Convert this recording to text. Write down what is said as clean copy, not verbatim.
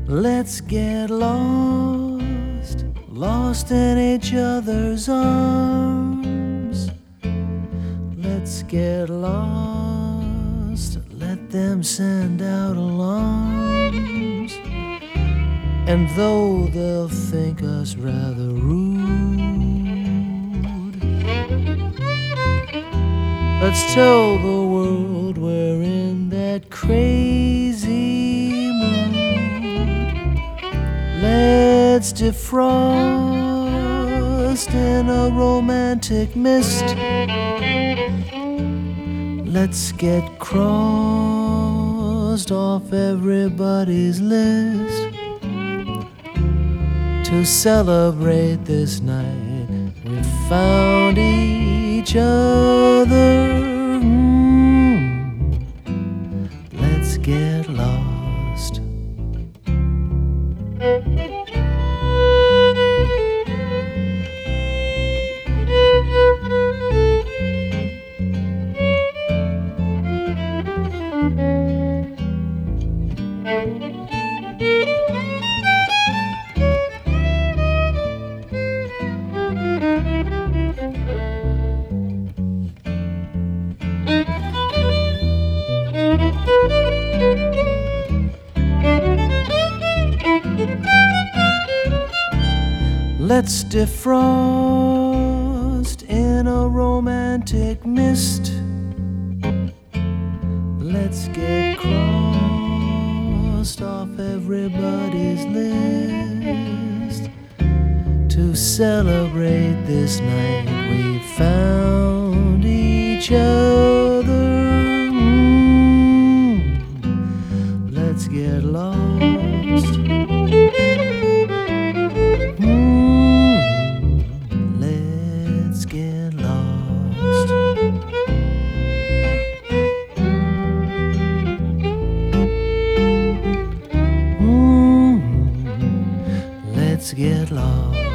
Let's get lost, lost in each other's arms. Let's get lost, let them send out alarms. And though they'll think us rather rude, let's tell the world we're in that crazy mood. Let's defrost in a romantic mist. Let's get crossed off everybody's list. To celebrate this night, we found each other. Let's get lost. Let's defrost in a romantic mist. Let's get crossed off everybody's list. To celebrate this night, we found each other. Let's get lost. Let's get lost. Let's get lost.